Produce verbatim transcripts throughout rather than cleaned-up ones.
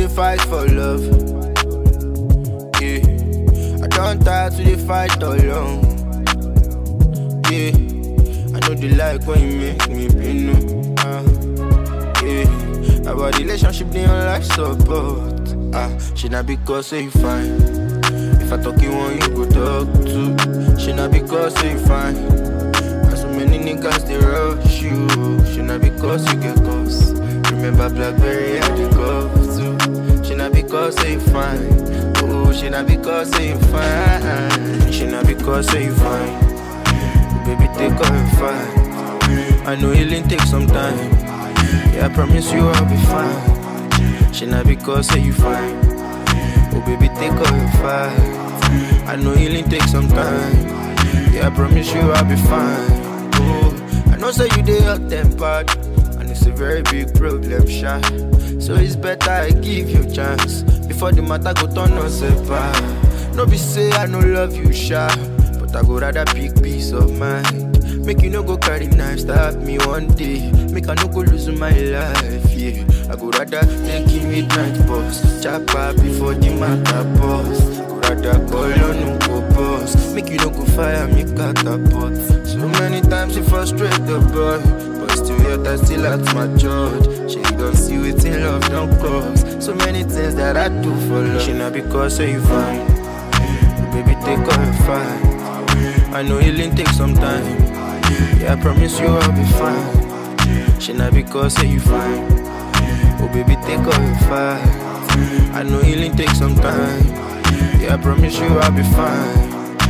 fight for love. Yeah, I don't tire to the fight alone. Yeah, I know the like when you make me pinu. Uh, yeah, about the relationship, they on life support. Ah, she not because say you fine. If I talk you want, you go talk to. She not because say you fine. And so many niggas they rush you. She not because you get cause. Remember Blackberry had the cup too. She not because say you fine. Oh, she not because say you fine. She not because say you fine. Baby, take off and fine. I know healing takes some time. Yeah, I promise you I'll be fine. She not because say you fine. Oh baby, take off and fine. I know healing takes some time. Yeah, I promise you I'll be fine. Oh, I know say you dey hot tempered, and it's a very big problem, sha. So it's better I give you a chance before the matter go turn us apart. No be say I no love you, sha, but I go rather pick peace of mind. Make you no go carry knife, stab me one day. Make I no go lose my life, yeah. I go rather take you midnight boss. Chop up before the matter boss. Go rather call on no go boss. Make you no go fire me catapult. So many times you frustrate the boy, but still yet I still at my church. She don't see within love don't cause. So many things that I do for love. She not because say you fine. Baby, take off and fine. I know healing takes some time. Yeah, I promise you I'll be fine. She not because say you fine. Oh baby, take off and fine. I know healing takes some time. Yeah, I promise you I'll be fine.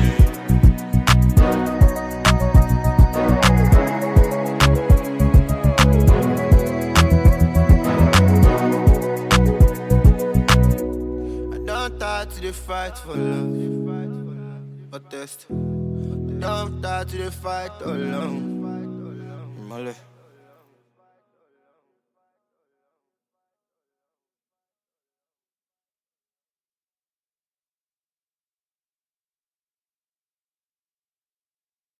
I don't tire to the fight for love. But test. Don't tire to the fight alone. Male.